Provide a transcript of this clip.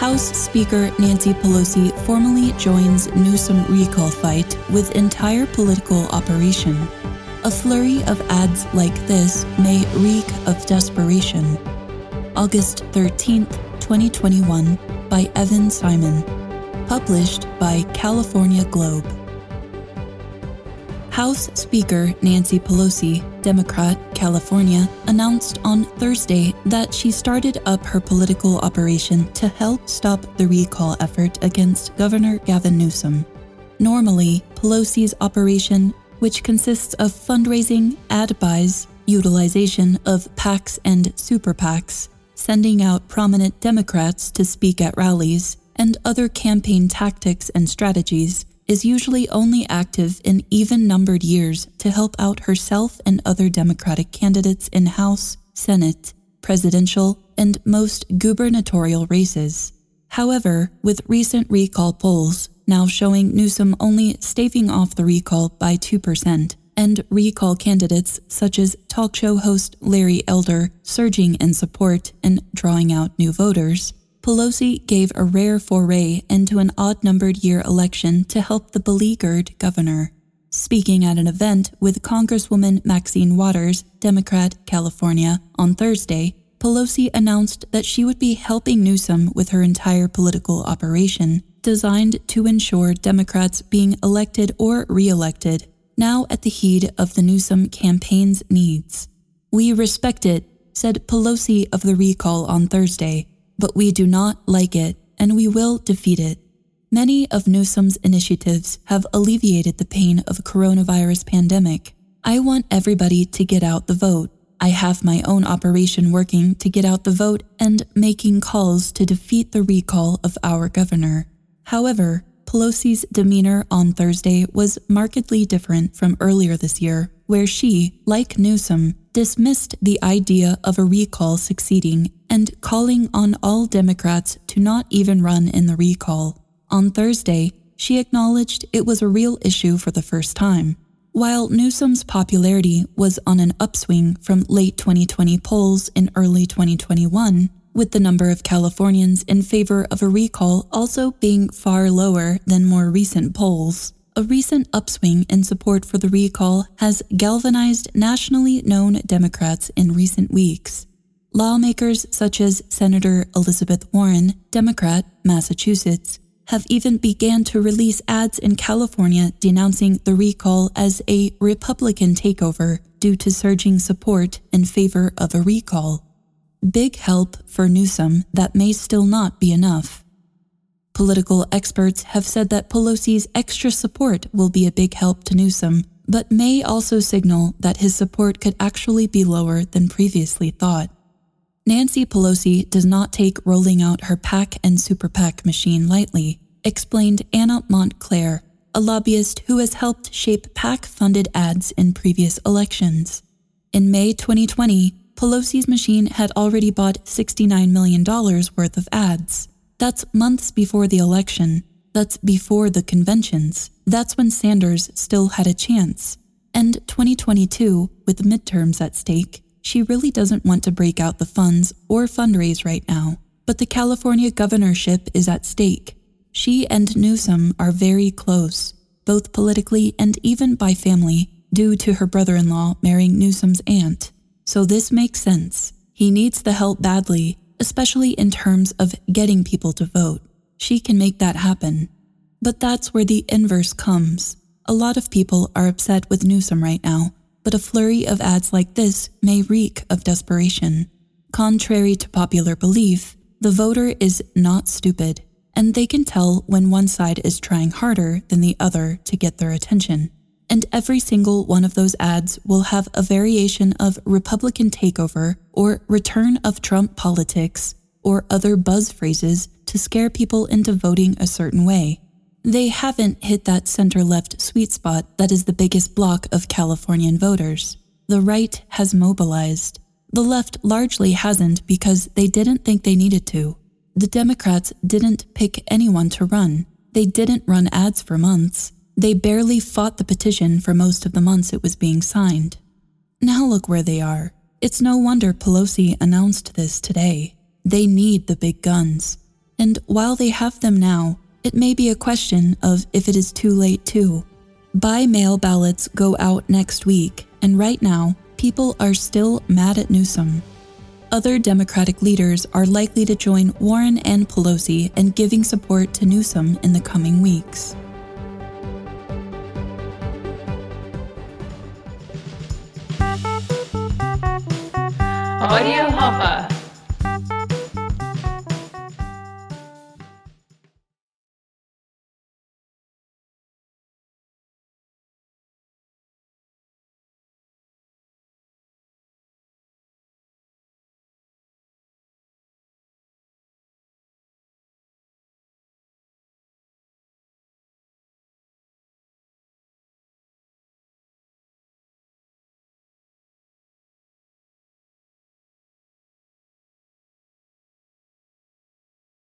House Speaker Nancy Pelosi formally joins Newsom recall fight with entire political operation. A flurry of ads like this may reek of desperation. August 13, 2021, by Evan Simon. Published by California Globe. House Speaker Nancy Pelosi, Democrat, California, announced on Thursday that she started up her political operation to help stop the recall effort against Governor Gavin Newsom. Normally, Pelosi's operation, which consists of fundraising, ad buys, utilization of PACs and super PACs, sending out prominent Democrats to speak at rallies, and other campaign tactics and strategies, is usually only active in even-numbered years to help out herself and other Democratic candidates in House, Senate, presidential, and most gubernatorial races. However, with recent recall polls now showing Newsom only staving off the recall by 2%, and recall candidates such as talk show host Larry Elder surging in support and drawing out new voters, Pelosi gave a rare foray into an odd-numbered year election to help the beleaguered governor. Speaking at an event with Congresswoman Maxine Waters, Democrat, California, on Thursday, Pelosi announced that she would be helping Newsom with her entire political operation, designed to ensure Democrats being elected or re-elected, now at the heat of the Newsom campaign's needs. "We respect it," said Pelosi of the recall on Thursday, "but we do not like it, and we will defeat it." Many of Newsom's initiatives have alleviated the pain of a coronavirus pandemic. "I want everybody to get out the vote. I have my own operation working to get out the vote and making calls to defeat the recall of our governor." However, Pelosi's demeanor on Thursday was markedly different from earlier this year, where she, like Newsom, dismissed the idea of a recall succeeding and calling on all Democrats to not even run in the recall. On Thursday, she acknowledged it was a real issue for the first time. While Newsom's popularity was on an upswing from late 2020 polls in early 2021, with the number of Californians in favor of a recall also being far lower than more recent polls, a recent upswing in support for the recall has galvanized nationally known Democrats in recent weeks. Lawmakers such as Senator Elizabeth Warren, Democrat, Massachusetts, have even began to release ads in California denouncing the recall as a Republican takeover due to surging support in favor of a recall. Big help for Newsom that may still not be enough. Political experts have said that Pelosi's extra support will be a big help to Newsom, but may also signal that his support could actually be lower than previously thought. Nancy Pelosi does not take rolling out her PAC and Super PAC machine lightly, explained Anna Montclair, a lobbyist who has helped shape PAC-funded ads in previous elections. In May 2020, Pelosi's machine had already bought $69 million worth of ads. That's months before the election. That's before the conventions. That's when Sanders still had a chance. And 2022, with midterms at stake, she really doesn't want to break out the funds or fundraise right now. But the California governorship is at stake. She and Newsom are very close, both politically and even by family, due to her brother-in-law marrying Newsom's aunt. So this makes sense. He needs the help badly, especially in terms of getting people to vote. She can make that happen. But that's where the inverse comes. A lot of people are upset with Newsom right now, but a flurry of ads like this may reek of desperation. Contrary to popular belief, the voter is not stupid, and they can tell when one side is trying harder than the other to get their attention. And every single one of those ads will have a variation of Republican takeover or return of Trump politics or other buzz phrases to scare people into voting a certain way. They haven't hit that center-left sweet spot that is the biggest block of Californian voters. The right has mobilized. The left largely hasn't because they didn't think they needed to. The Democrats didn't pick anyone to run. They didn't run ads for months. They barely fought the petition for most of the months it was being signed. Now look where they are. It's no wonder Pelosi announced this today. They need the big guns. And while they have them now, it may be a question of if it is too late too. By-mail ballots go out next week, and right now, people are still mad at Newsom. Other Democratic leaders are likely to join Warren and Pelosi in giving support to Newsom in the coming weeks. Audio Hopper.